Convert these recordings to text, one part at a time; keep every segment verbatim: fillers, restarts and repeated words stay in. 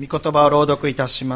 御言葉を朗読いたします。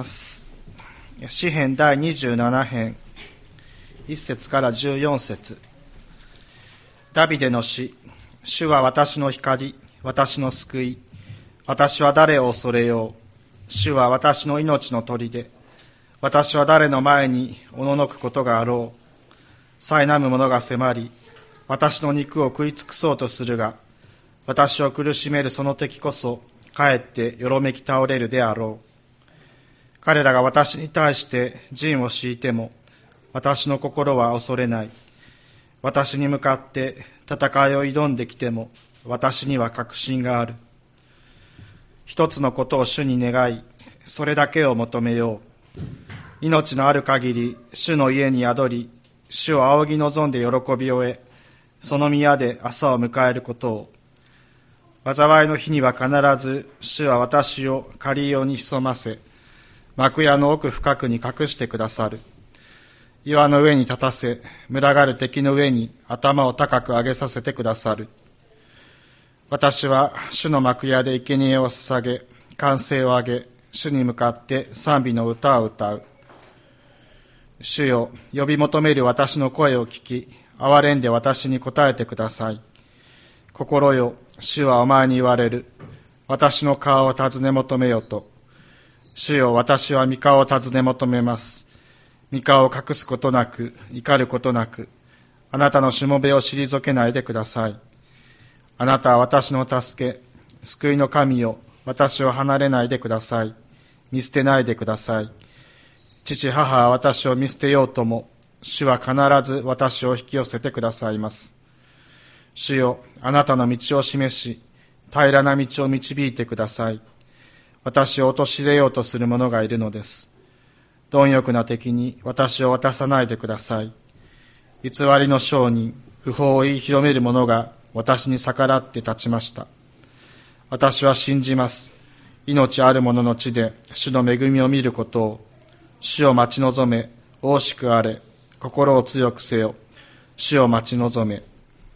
詩編だいにじゅうなな編いっ節からじゅうよん節。ダビデの詩。主は私の光、私の救い。私は誰を恐れよう。主は私の命の砦。私は誰の前におののくことがあろう。苛む者が迫り、私の肉を食い尽くそうとするが、私を苦しめるその敵こそ、かえってよろめき倒れるであろう。彼らが私に対して陣を敷いても、私の心は恐れない。私に向かって戦いを挑んできても、私には確信がある。一つのことを主に願い、それだけを求めよう。命のある限り、主の家に宿り、主を仰ぎ望んで喜びを得、その宮で朝を迎えることを。災いの日には必ず、主は私を刈り用に潜ませ、幕屋の奥深くに隠してくださる。岩の上に立たせ、群がる敵の上に頭を高く上げさせてくださる。私は主の幕屋で生贄を捧げ、歓声を上げ、主に向かって賛美の歌を歌う。主よ、呼び求める私の声を聞き、憐れんで私に答えてください。心よ、主はお前に言われる。私の顔を尋ね求めよと。主よ、私は御顔を尋ね求めます。御顔を隠すことなく、怒ることなく、あなたのしもべを退けないでください。あなたは私の助け、救いの神よ、私を離れないでください。見捨てないでください。父母は私を見捨てようとも、主は必ず私を引き寄せてくださいます。主よ、あなたの道を示し、平らな道を導いてください。私を陥れようとする者がいるのです。貪欲な敵に私を渡さないでください。偽りの商人、不法を言い広める者が私に逆らって立ちました。私は信じます。命ある者の地で主の恵みを見ることを。主を待ち望め、惜しくあれ、心を強くせよ。主を待ち望め。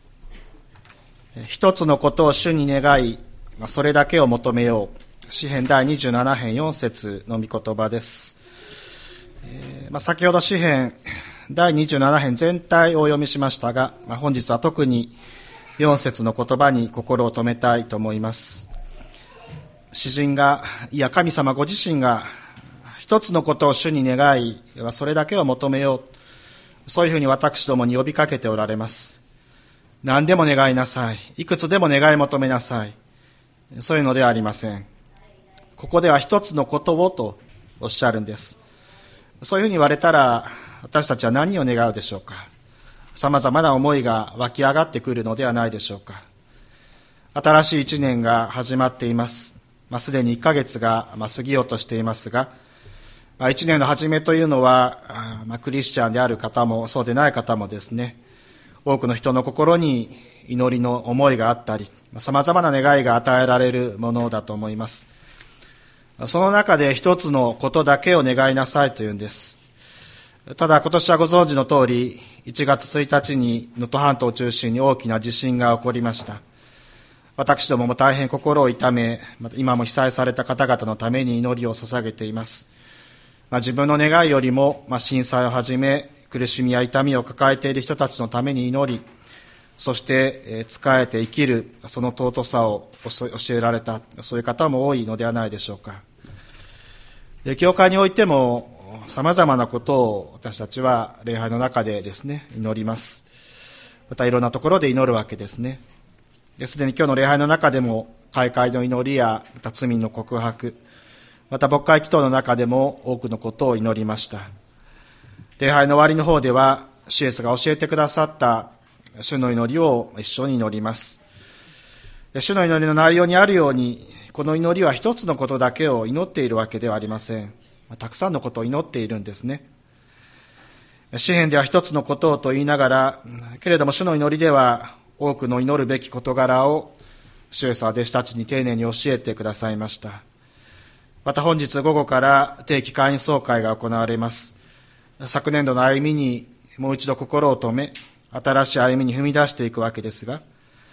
一つのことを主に願い、それだけを求めよう。詩編だいにじゅうなな編よん節の御言葉です。えーまあ、先ほど詩編だいにじゅうなな編全体をお読みしましたが、まあ、本日は特によん節の言葉に心を留めたいと思います。詩人が、いや神様ご自身が一つのことを主に願い、それだけを求めよう。そういうふうに私どもに呼びかけておられます。何でも願いなさい。いくつでも願い求めなさい。そういうのではありません。ここでは一つのことをとおっしゃるんです。そういうふうに言われたら、私たちは何を願うでしょうか。さまざまな思いが湧き上がってくるのではないでしょうか。新しい一年が始まっています。まあ、すでにいっかげつが過ぎようとしていますが、まあ、一年の初めというのは、まあ、クリスチャンである方もそうでない方もですね、多くの人の心に祈りの思いがあったり、さまざまな願いが与えられるものだと思います。その中で一つのことだけを願いなさいというんです。ただ今年はご存知の通り、いちがつついたちに能登半島を中心に大きな地震が起こりました。私どもも大変心を痛め、今も被災された方々のために祈りを捧げています。まあ、自分の願いよりも、まあ、震災をはじめ苦しみや痛みを抱えている人たちのために祈り、そして、えー、仕えて生きるその尊さを教えられた、そういう方も多いのではないでしょうか。で、教会においてもさまざまなことを私たちは礼拝の中でですね祈ります。またいろんなところで祈るわけですね。すでに今日の礼拝の中でも開会の祈りやまた罪の告白、また牧会祈祷の中でも多くのことを祈りました。礼拝の終わりの方では主イエスが教えてくださった主の祈りを一緒に祈ります。主の祈りの内容にあるように、この祈りは一つのことだけを祈っているわけではありません。たくさんのことを祈っているんですね。詩編では一つのことをと言いながら、けれども主の祈りでは多くの祈るべき事柄を主イエスは弟子たちに丁寧に教えてくださいました。また本日午後から定期会員総会が行われます。昨年度の歩みにもう一度心を止め、新しい歩みに踏み出していくわけですが、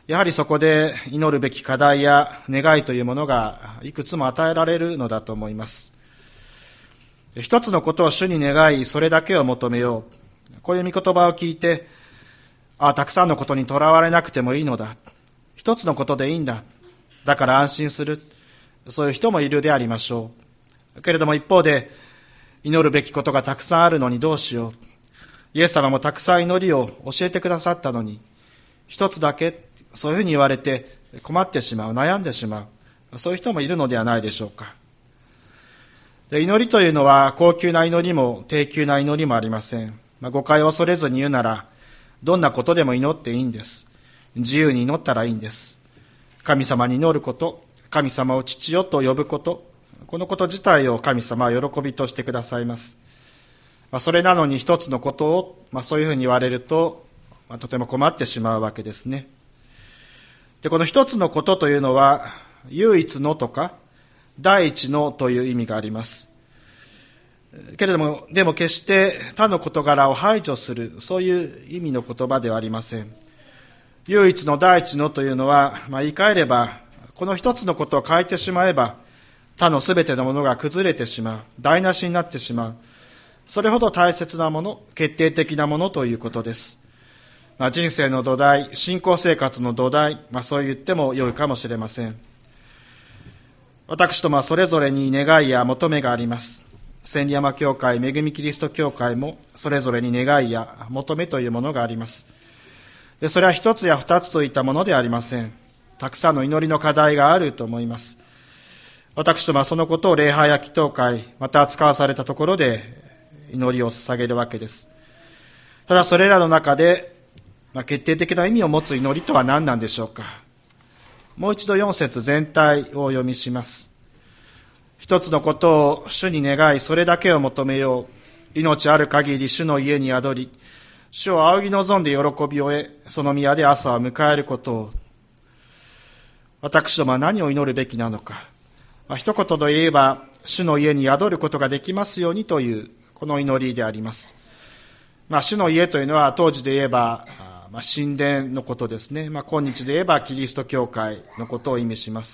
やはりそこで祈るべき課題や願いというものがいくつも与えられるのだと思います。一つのことを主に願い、それだけを求めよう。こういう御言葉を聞いて、ああ、たくさんのことにとらわれなくてもいいのだ。一つのことでいいんだ。だから安心する。そういう人もいるでありましょう。けれども一方で、祈るべきことがたくさんあるのにどうしよう。イエス様もたくさん祈りを教えてくださったのに、一つだけ、そういうふうに言われて困ってしまう、悩んでしまう。そういう人もいるのではないでしょうか。で、祈りというのは高級な祈りも低級な祈りもありません。まあ、誤解を恐れずに言うなら、どんなことでも祈っていいんです。自由に祈ったらいいんです。神様に祈ること、神様を父よと呼ぶこと、このこと自体を神様は喜びとしてくださいます。まあ、それなのに一つのことを、まあ、そういうふうに言われると、まあ、とても困ってしまうわけですね。で、この一つのことというのは、唯一のとか、第一のという意味があります。けれども、でも決して他の事柄を排除する、そういう意味の言葉ではありません。唯一の第一のというのは、まあ、言い換えれば、この一つのことを変えてしまえば、他のすべてのものが崩れてしまう、台無しになってしまう。それほど大切なもの、決定的なものということです。まあ、人生の土台、信仰生活の土台、まあ、そう言っても良いかもしれません。私どもはそれぞれに願いや求めがあります。千里山教会、恵みキリスト教会もそれぞれに願いや求めというものがあります。で、それは一つや二つといったものではありません。たくさんの祈りの課題があると思います。私どもはそのことを礼拝や祈祷会、また扱わされたところで祈りを捧げるわけです。ただそれらの中で、まあ、決定的な意味を持つ祈りとは何なんでしょうか。もう一度よん節全体をお読みします。一つのことを主に願い、それだけを求めよう。命ある限り主の家に宿り、主を仰ぎ望んで喜びを得、その宮で朝を迎えることを。私どもは何を祈るべきなのか。まあ、一言で言えば、主の家に宿ることができますようにという、この祈りであります。まあ、主の家というのは当時で言えば、まあ、神殿のことですね。まあ、今日で言えばキリスト教会のことを意味します。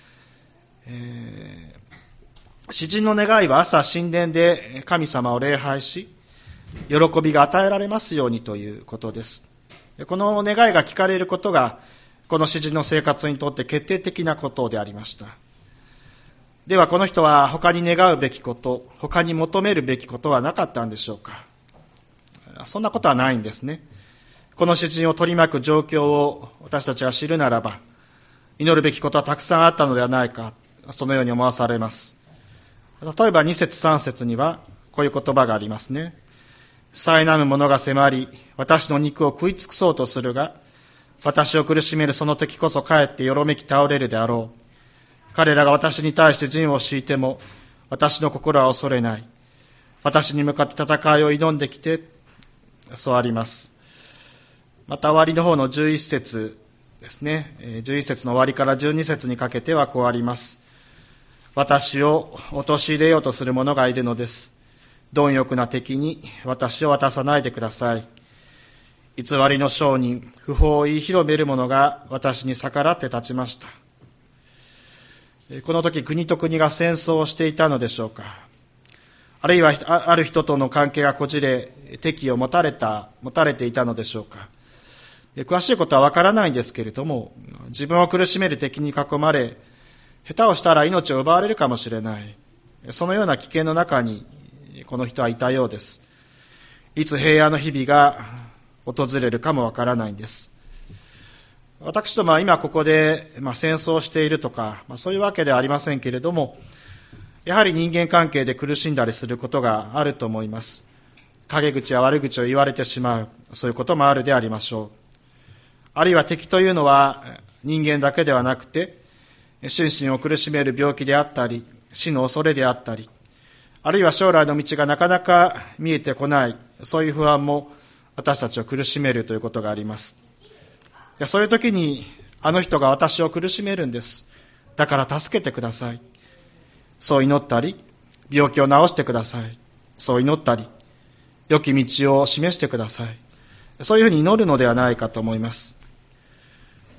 えー、詩人の願いは朝神殿で神様を礼拝し、喜びが与えられますようにということです。この願いが聞かれることが、この詩人の生活にとって決定的なことでありました。ではこの人は他に願うべきこと、他に求めるべきことはなかったんでしょうか。そんなことはないんですね。この詩人を取り巻く状況を私たちが知るならば、祈るべきことはたくさんあったのではないか、そのように思わされます。例えばに節さん節にはこういう言葉がありますね。苛む者が迫り、私の肉を食い尽くそうとするが、私を苦しめるその時こそかえってよろめき倒れるであろう。彼らが私に対して陣を敷いても、私の心は恐れない。私に向かって戦いを挑んできて、そうあります。また終わりの方のじゅういち節ですね。じゅういち節の終わりからじゅうに節にかけてはこうあります。私を陥れようとする者がいるのです。貪欲な敵に私を渡さないでください。偽りの商人、不法を言い広める者が私に逆らって立ちました。この時国と国が戦争をしていたのでしょうか。あるいはある人との関係がこじれ、敵を持たれた、持たれていたのでしょうか。詳しいことはわからないんですけれども、自分を苦しめる敵に囲まれ、下手をしたら命を奪われるかもしれない。そのような危険の中にこの人はいたようです。いつ平和の日々が訪れるかもわからないんです。私どもは今ここで、まあ、戦争しているとか、まあ、そういうわけではありませんけれども、やはり人間関係で苦しんだりすることがあると思います。陰口や悪口を言われてしまう、そういうこともあるでありましょう。あるいは敵というのは人間だけではなくて、心身を苦しめる病気であったり、死の恐れであったり、あるいは将来の道がなかなか見えてこない、そういう不安も私たちを苦しめるということがあります。そういう時に、あの人が私を苦しめるんです。だから助けてください。そう祈ったり、病気を治してください。そう祈ったり、良き道を示してください。そういうふうに祈るのではないかと思います。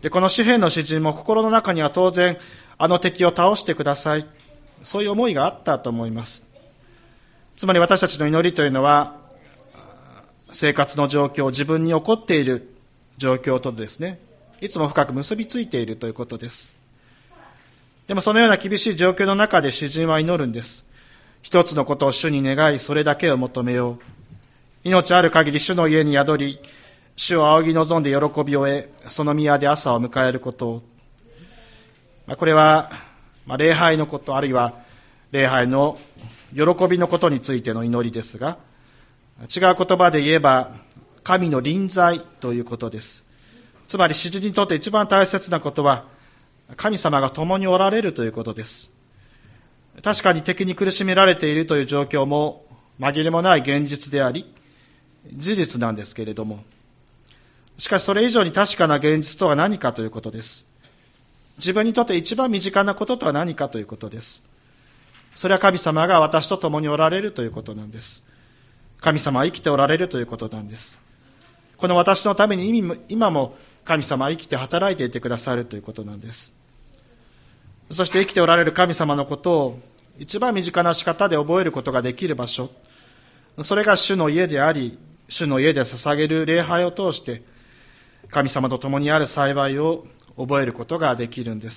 で、この詩篇の詩人も心の中には当然、あの敵を倒してください。そういう思いがあったと思います。つまり私たちの祈りというのは、生活の状況、自分に起こっている状況とですね、いつも深く結びついているということです。でもそのような厳しい状況の中で詩人は祈るんです。一つのことを主に願い、それだけを求めよう。命ある限り主の家に宿り、主を仰ぎ望んで喜びを得、その宮で朝を迎えることを。これは、まあ、礼拝のこと、あるいは礼拝の喜びのことについての祈りですが、違う言葉で言えば、神の臨在ということです。つまり、詩人にとって一番大切なことは、神様が共におられるということです。確かに敵に苦しめられているという状況も紛れもない現実であり、事実なんですけれども、しかしそれ以上に確かな現実とは何かということです。自分にとって一番身近なこととは何かということです。それは神様が私と共におられるということなんです。神様は生きておられるということなんです。この私のために今も神様は生きて働いていてくださるということなんです。そして生きておられる神様のことを一番身近な仕方で覚えることができる場所、それが主の家であり、主の家で捧げる礼拝を通して神様と共にある幸いを覚えることができるんです。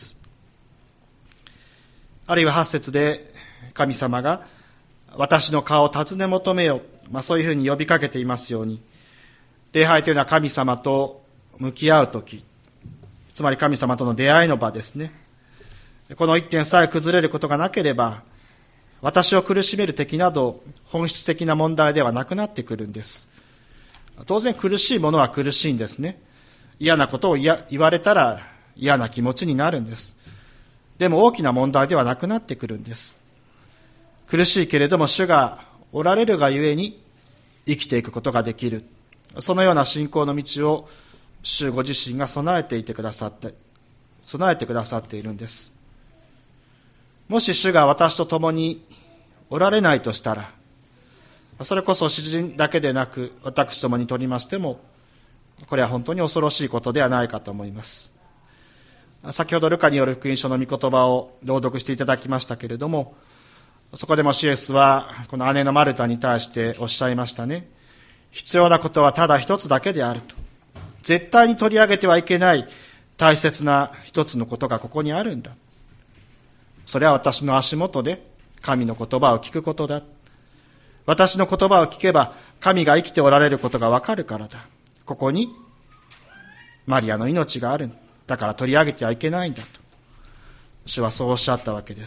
あるいははち節で神様が私の顔を尋ね求めよ、まあ、そういうふうに呼びかけていますように、礼拝というのは神様と向き合うとき、つまり神様との出会いの場ですね。この一点さえ崩れることがなければ、私を苦しめる敵など本質的な問題ではなくなってくるんです。当然苦しいものは苦しいんですね。嫌なことを言われたら嫌な気持ちになるんです。でも大きな問題ではなくなってくるんです。苦しいけれども主がおられるがゆえに生きていくことができる。そのような信仰の道を主ご自身が備えていてくださって、備えてくださっているんです。もし主が私と共におられないとしたら、それこそ詩人だけでなく私どもにとりましても、これは本当に恐ろしいことではないかと思います。先ほどルカによる福音書の御言葉を朗読していただきましたけれども、そこでもシエスはこの姉のマルタに対しておっしゃいましたね。必要なことはただ一つだけであると。絶対に取り上げてはいけない大切な一つのことがここにあるんだ。それは私の足元で神の言葉を聞くことだ。私の言葉を聞けば神が生きておられることがわかるからだ。ここにマリアの命がある。だから取り上げてはいけないんだと。主はそうおっしゃったわけです。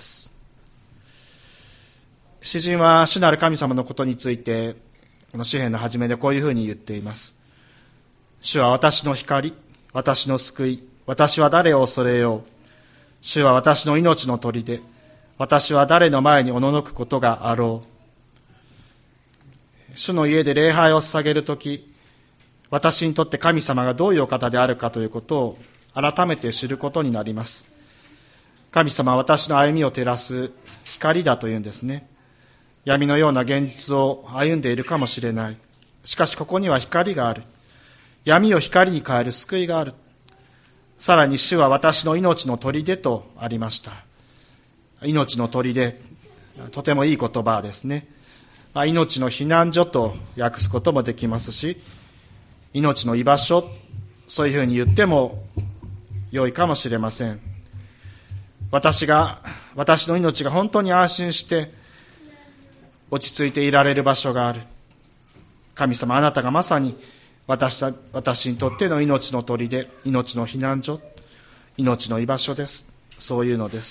詩人は主なる神様のことについて、この詩篇の初めでこういうふうに言っています。主は私の光、私の救い、私は誰を恐れよう。主は私の命の砦、私は誰の前におののくことがあろう。主の家で礼拝を捧げるとき、私にとって神様がどういうお方であるかということを改めて知ることになります。神様は私の歩みを照らす光だというんですね。闇のような現実を歩んでいるかもしれない。しかしここには光がある。闇を光に変える救いがある。さらに主は私の命の砦とありました。命の砦、とてもいい言葉ですね。命の避難所と訳すこともできますし、命の居場所、そういうふうに言っても良いかもしれません。私が、私の命が本当に安心して落ち着いていられる場所がある。神様、あなたがまさに私た、私にとっての命の砦、命の避難所、命の居場所です。そういうのです。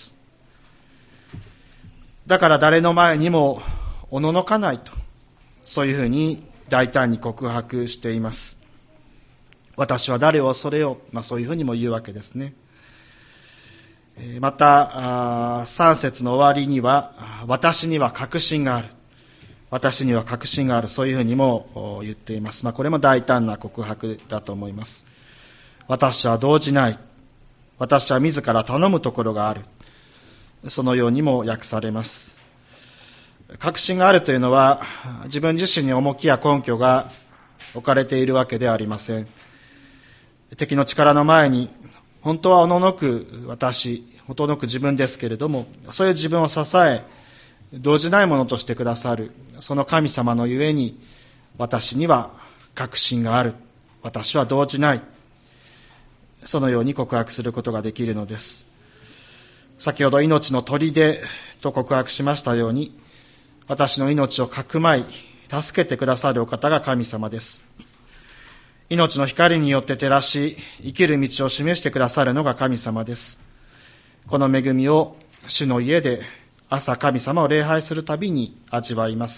だから誰の前にもおののかないと、そういうふうに大胆に告白しています。私は誰を恐れよう、まあ、そういうふうにも言うわけですね。またさん節の終わりには、私には確信がある、私には確信がある、そういうふうにも言っています。まあ、これも大胆な告白だと思います。私は動じない、私は自ら頼むところがある、そのようにも訳されます。確信があるというのは、自分自身に重きや根拠が置かれているわけではありません。敵の力の前に本当はおののく私、おののく自分ですけれども、そういう自分を支え、動じないものとしてくださる、その神様のゆえに、私には確信がある。私は動じない。そのように告白することができるのです。先ほど命の砦と告白しましたように、私の命をかくまい、助けてくださるお方が神様です。命の光によって照らし、生きる道を示してくださるのが神様です。この恵みを主の家で朝神様を礼拝するたびに味わいます。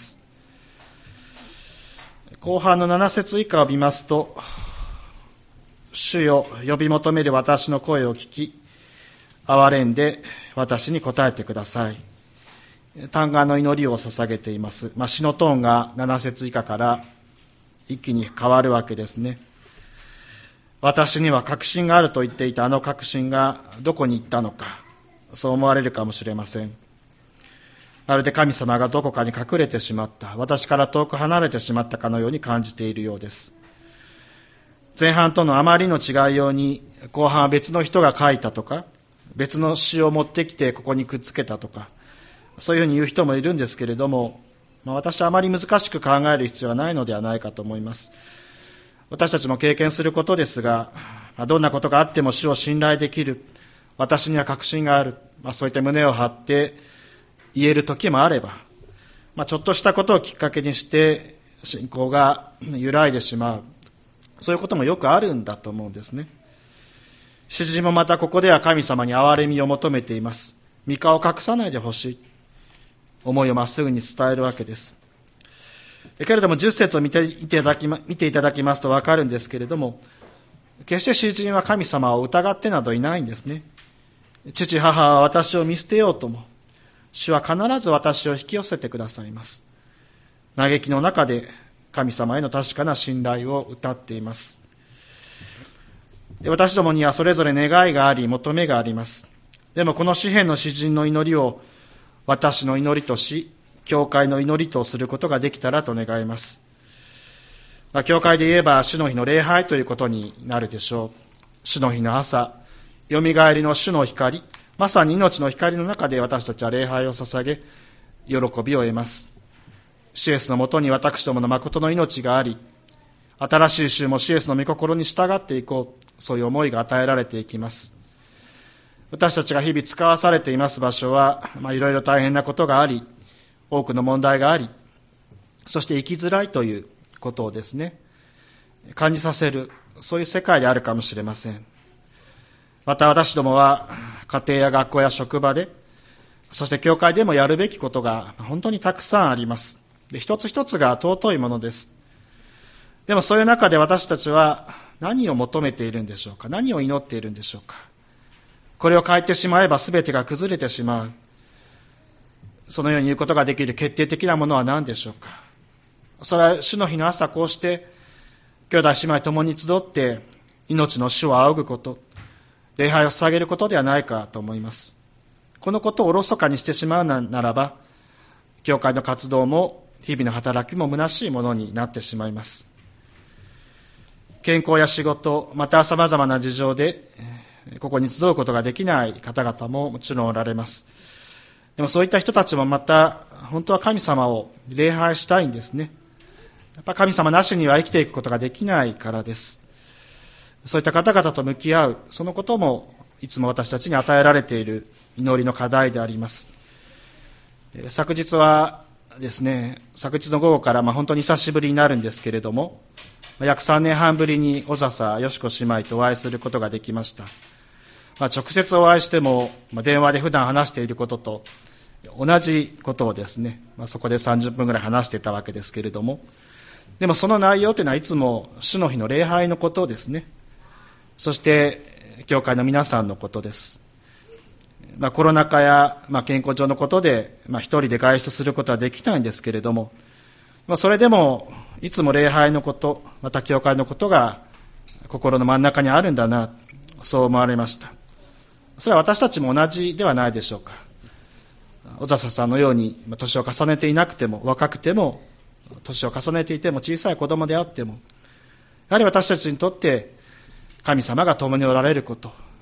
後半のなな節以下を見ますと、主よ、呼び求める私の声を聞き、憐れんで私に答えてください。嘆願の祈りを捧げています。まあ、詩のトーンがなな節以下から一気に変わるわけですね。私には確信があると言っていたあの確信がどこに行ったのか、そう思われるかもしれません。まるで神様がどこかに隠れてしまった、私から遠く離れてしまったかのように感じているようです。前半とのあまりの違いように、後半は別の人が書いたとか、別の詩を持ってきてここにくっつけたとか、そういうふうに言う人もいるんですけれども、まあ、私はあまり難しく考える必要はないのではないかと思います。私たちも経験することですが、どんなことがあっても主を信頼できる、私には確信がある、まあ、そういった胸を張って言える時もあれば、まあ、ちょっとしたことをきっかけにして信仰が揺らいでしまう、そういうこともよくあるんだと思うんですね。主人もまたここでは神様に憐れみを求めています。御顔を隠さないでほしい、思いをまっすぐに伝えるわけです。けれどもじゅっ節を見ていただき、見ていただきますと分かるんですけれども、決して主人は神様を疑ってなどいないんですね。父母は私を見捨てようとも、主は必ず私を引き寄せてくださいます。嘆きの中で神様への確かな信頼を歌っています。で、私どもにはそれぞれ願いがあり求めがあります。でもこの詩篇の詩人の祈りを私の祈りとし、教会の祈りとすることができたらと願います。まあ、教会で言えば主の日の礼拝ということになるでしょう。主の日の朝、よみがえりの主の光、まさに命の光の中で私たちは礼拝を捧げ、喜びを得ます。シエスのもとに私どもの誠の命があり、新しい週もシエスの御心に従っていこう、そういう思いが与えられていきます。私たちが日々使わされています場所は、まあ、いろいろ大変なことがあり、多くの問題があり、そして生きづらいということをですね、感じさせる、そういう世界であるかもしれません。また私どもは家庭や学校や職場で、そして教会でもやるべきことが本当にたくさんあります。で、一つ一つが尊いものです。でもそういう中で私たちは何を求めているんでしょうか。何を祈っているんでしょうか。これを変えてしまえば全てが崩れてしまう。そのように言うことができる決定的なものは何でしょうか。それは主の日の朝こうして兄弟姉妹共に集って命の主を仰ぐこと、礼拝を捧げることではないかと思います。このことをおろそかにしてしまうならば、教会の活動も日々の働きも虚しいものになってしまいます。健康や仕事、また様々な事情でここに集うことができない方々ももちろんおられます。でもそういった人たちもまた本当は神様を礼拝したいんですね。やっぱ神様なしには生きていくことができないからです。そういった方々と向き合う、そのこともいつも私たちに与えられている祈りの課題であります。昨日はですね、昨日の午後からまあ本当に久しぶりになるんですけれども、約さんねんはんぶりに小笹よし子姉妹とお会いすることができました。まあ、直接お会いしても、まあ、電話で普段話していることと同じことをですね、まあ、そこでさんじゅっぷんぐらい話していたわけですけれども、でもその内容というのはいつも主の日の礼拝のことですね。そして教会の皆さんのことです。まあ、コロナ禍や、まあ、健康上のことで、まあ、一人で外出することはできないんですけれども、まあ、それでもいつも礼拝のこと、また教会のことが心の真ん中にあるんだな、そう思われました。それは私たちも同じではないでしょうか。小笹さんのように年を重ねていなくても、若くても、年を重ねていても、小さい子供であっても、やはり私たちにとって神様が共におられること、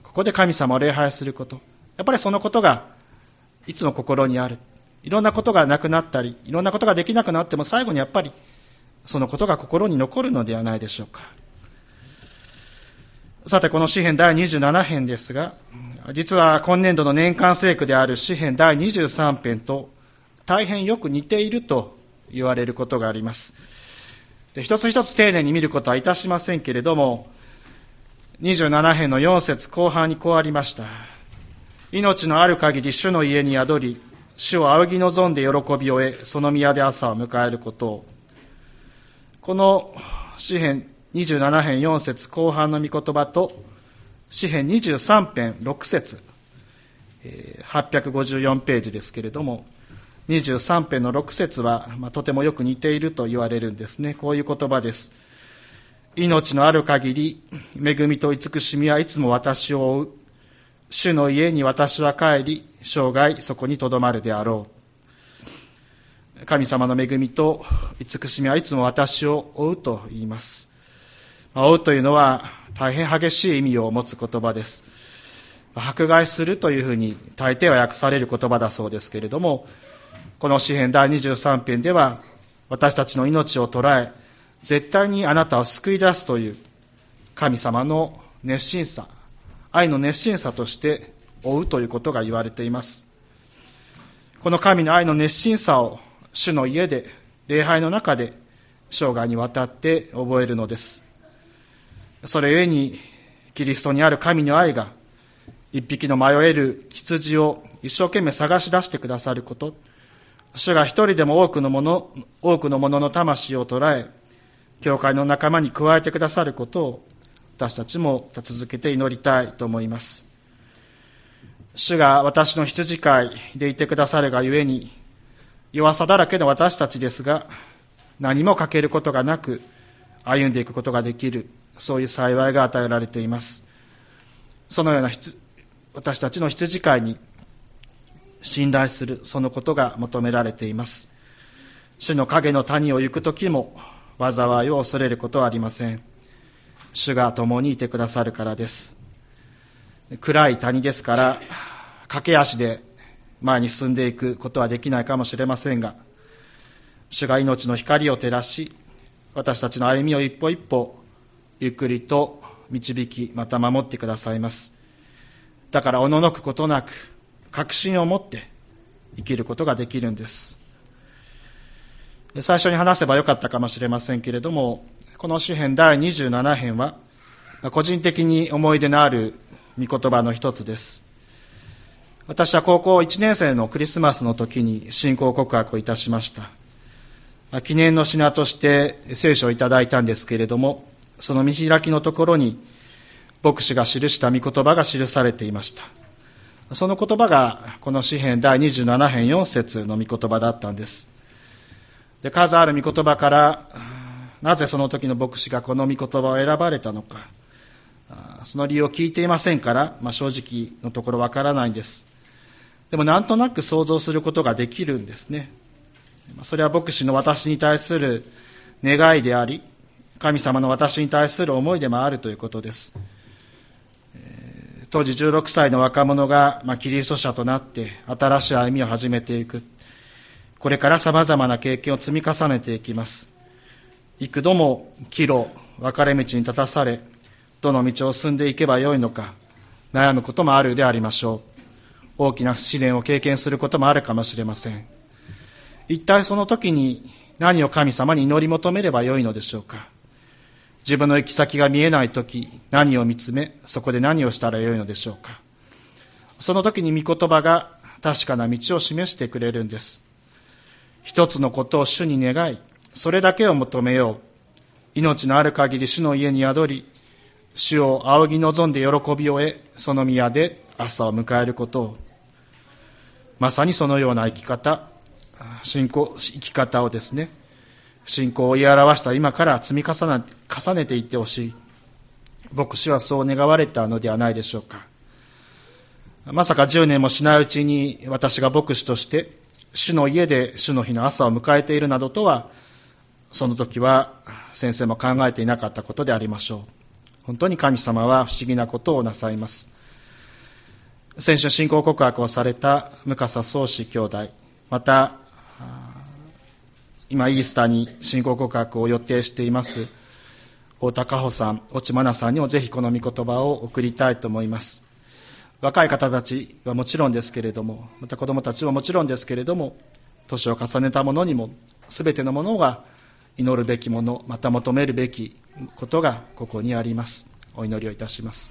ここで神様を礼拝すること、やっぱりそのことがいつも心にある。いろんなことがなくなったり、いろんなことができなくなっても、最後にやっぱりそのことが心に残るのではないでしょうか。さて、この詩編だいにじゅうなな編ですが、実は今年度の年間聖句である詩編だいにじゅうさん編と大変よく似ていると言われることがあります。で、一つ一つ丁寧に見ることはいたしませんけれども、にじゅうなな編のよん節後半にこうありました。命のある限り主の家に宿り、主を仰ぎ望んで喜びを得、その宮で朝を迎えることを。この詩編にじゅうなな編よん節後半の御言葉と、詩編にじゅうさん編ろく節、はっぴゃくごじゅうよんページですけれども、にじゅうさん編のろく節は、まあ、とてもよく似ていると言われるんですね。こういう言葉です。命のある限り、恵みと慈しみはいつも私を追う。主の家に私は帰り、生涯そこにとどまるであろう。神様の恵みと慈しみはいつも私を追うと言います。追うというのは大変激しい意味を持つ言葉です。迫害するというふうに大抵は訳される言葉だそうですけれども、この詩編だいにじゅうさん編では、私たちの命を捉え、絶対にあなたを救い出すという神様の熱心さ、愛の熱心さとして追うということが言われています。この神の愛の熱心さを主の家で、礼拝の中で生涯にわたって覚えるのです。それゆえにキリストにある神の愛が一匹の迷える羊を一生懸命探し出してくださること、主が一人でも多くのもの、多くの者の魂を捉え、教会の仲間に加えてくださることを私たちも続けて祈りたいと思います。主が私の羊飼いでいてくださるがゆえに、弱さだらけの私たちですが、何も欠けることがなく歩んでいくことができる、そういう幸いが与えられています。そのような私たちの羊飼いに信頼する、そのことが求められています。主の影の谷を行くときも災いを恐れることはありません。主が共にいてくださるからです。暗い谷ですから駆け足で前に進んでいくことはできないかもしれませんが、主が命の光を照らし、私たちの歩みを一歩一歩ゆっくりと導き、また守ってくださいます。だからおののくことなく確信を持って生きることができるんです。最初に話せばよかったかもしれませんけれども、この詩編だいにじゅうなな編は個人的に思い出のある御言葉の一つです。私は高校いちねん生のクリスマスの時に信仰告白をいたしました。記念の品として聖書をいただいたんですけれども、その見開きのところに牧師が記した御言葉が記されていました。その言葉がこの詩編だいにじゅうなな編よん節の御言葉だったんです。で、数ある御言葉からなぜその時の牧師がこの御言葉を選ばれたのか、その理由を聞いていませんから、まあ、正直のところわからないんです。でもなんとなく想像することができるんですね。それは牧師の私に対する願いであり、神様の私に対する思いでもあるということです。当時じゅうろくさいの若者が、まあ、キリスト者となって新しい歩みを始めていく。これからさまざまな経験を積み重ねていきます。幾度も岐路、分かれ道に立たされ、どの道を進んでいけばよいのか悩むこともあるでありましょう。大きな試練を経験することもあるかもしれません。一体その時に何を神様に祈り求めればよいのでしょうか。自分の行き先が見えないとき、何を見つめ、そこで何をしたらよいのでしょうか。その時に御言葉が確かな道を示してくれるんです。一つのことを主に願い、それだけを求めよう。命のある限り主の家に宿り、主を仰ぎ望んで喜びを得、その宮で朝を迎えることを。まさにそのような生き方、信仰、生き方をですね、信仰を言い表した今から積み重ね、重ねていってほしい。牧師はそう願われたのではないでしょうか。まさかじゅうねんもしないうちに私が牧師として主の家で主の日の朝を迎えているなどとは、その時は先生も考えていなかったことでありましょう。本当に神様は不思議なことをなさいます。 先週信仰告白をされた向笠宗志兄弟、また今イースターに信仰告白を予定しています太田佳穂さん、越智真奈さんにもぜひこの御言葉を送りたいと思います。若い方たちはもちろんですけれども、また子どもたちはもちろんですけれども、年を重ねた者にもすべてのものが祈るべきもの、また求めるべきことがここにあります。お祈りをいたします。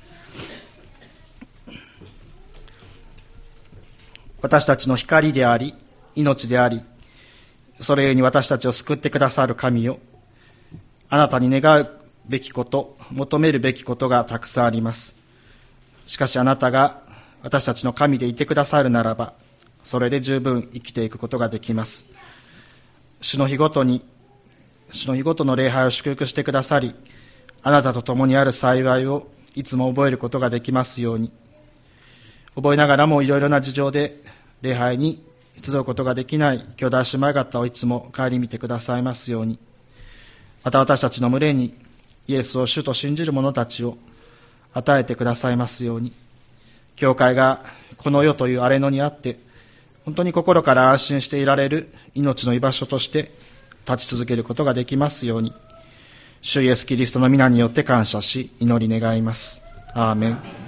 私たちの光であり命であり、それゆえに私たちを救ってくださる神よ、あなたに願うべきこと、求めるべきことがたくさんあります。しかしあなたが私たちの神でいてくださるならば、それで十分生きていくことができます。主の日ごとに主の日ごとの礼拝を祝福してくださり、あなたと共にある幸いをいつも覚えることができますように。覚えながらもいろいろな事情で礼拝に集うことができない兄弟姉妹方をいつも顧みてくださいますように。また私たちの群れにイエスを主と信じる者たちを与えてくださいますように。教会がこの世という荒れ野にあって本当に心から安心していられる命の居場所として立ち続けることができますように。主イエスキリストの皆によって感謝し祈り願います。アーメン。